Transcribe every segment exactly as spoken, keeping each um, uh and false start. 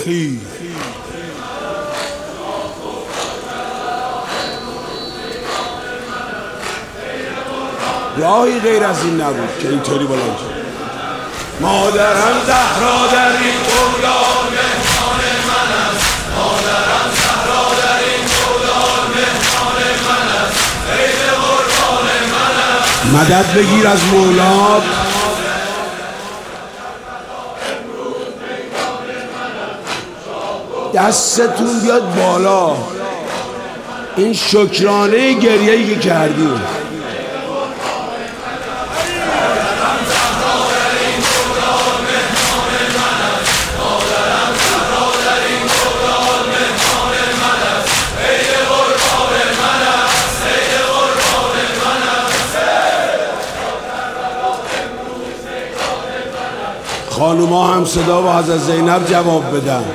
خی راهی غیر از این نبود که اینطوری بلند شد. مادرم زهرا در این گودال مهمان من است، مادرم زهرا در این گودال مهمان من است، عید قربان من است. مدد بگیر از مولا. دستتون بیاد بالا. این شکرانه گریه‌ای که کردیم. خانوما هم صدا و حضرت زینب جواب بدن.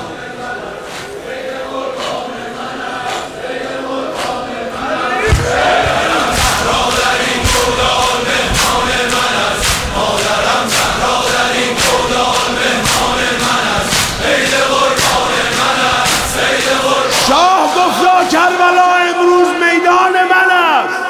شاه گفتا کربلا امروز میدان من است.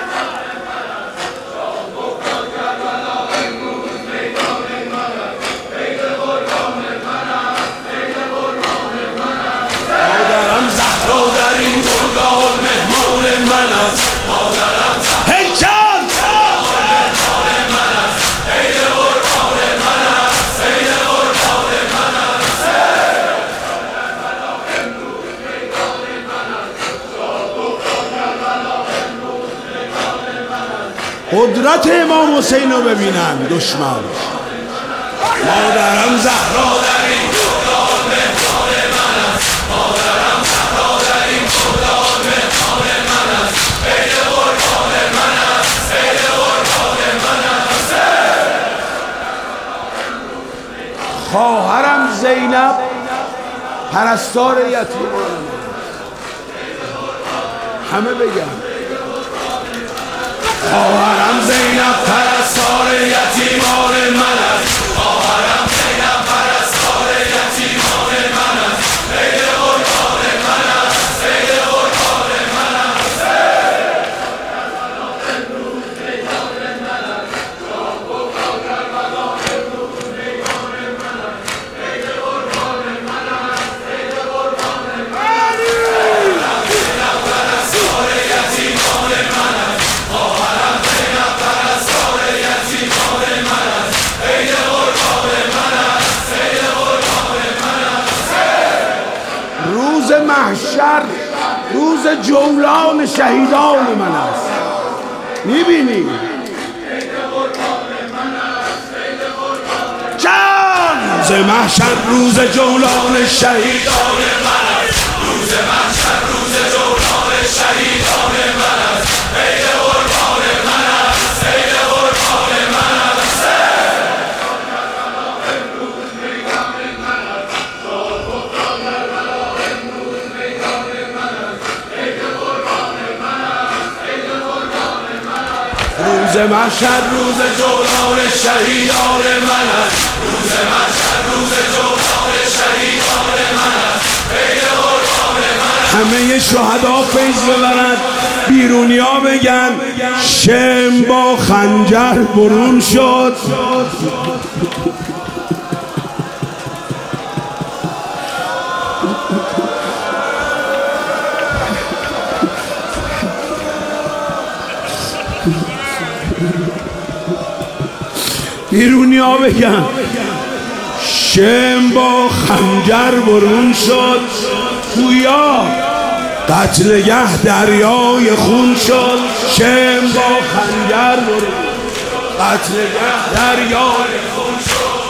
مادرم زهرا در این گودال مهمان من است، مادرم زهرا هیچن مهمان من است، عید قربان من است، عید قربان من است. قدرت امام حسین رو ببینن دشمن. مادرم زهرا در این گودال مهمان من است، مادرم زهرا در این گودال مهمان من است، عید قربان من است، عید قربان من است. خواهرم زینب پرستار یتیمان. همه بگن خواهرم زینب پرستار یتیمان من است، خواهرم زینب پرستار یتیمان من است، عید قربان من است، عید قربان من است. روز محشر روز جولان شهیدان من است. میبینی جان روز محشر روز جولان شهیدان من است، روز محشر روز جولان شهیدان من است، عید قربان من است، عید قربان من است. روز محشر روز جولان شهیدان من است، روز محشر روز جولان شهیدان من است، عید قربان من است. همه شهدا فیض ببرند، بیرونیا بگن شم با خنجر برون شد. بیرونیا بگن شم با خنجر برون شد. گویا قتلگه دریای خون شد. شم با خنجر برون قتلگه دریای خون شد.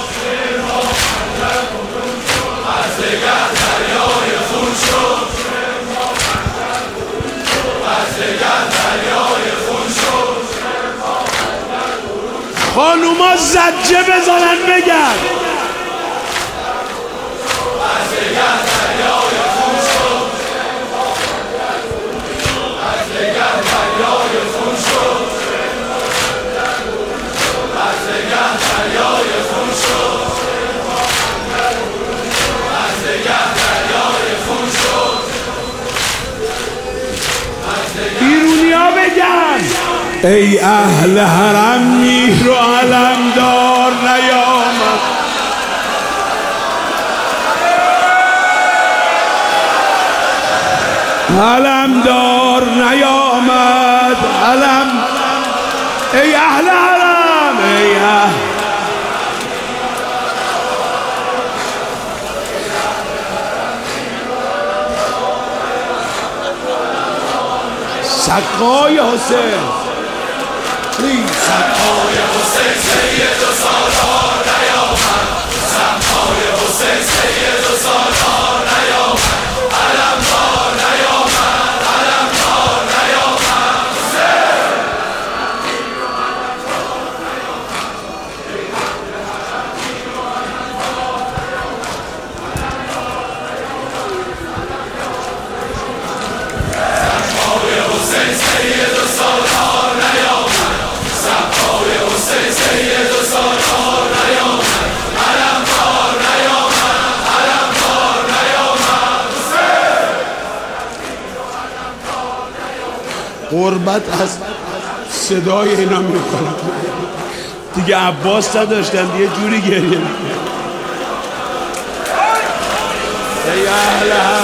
قتلگه دریای خون شد. قتلگه دریای خون شد. خانوما زجه بزنن بگن ای اهل حرم میر و علمدار نیامد، علمدار نیامد، علم ای اهل حرم، ای اهل سقای حسین، سقای حسین سید و سالار نیامد، سقای حسین سید و سالار نیامد، علمدار نیامد، علمدار نیامد. سقای حسین سید و سالار نیامد، سقای حسین سید و سالار نیامد، علمدار نیامد، علمدار نیامد. قربت از صدای اینا میکنم دیگه. عباس نداشتن یه جوری گریه میکنم. ای اهل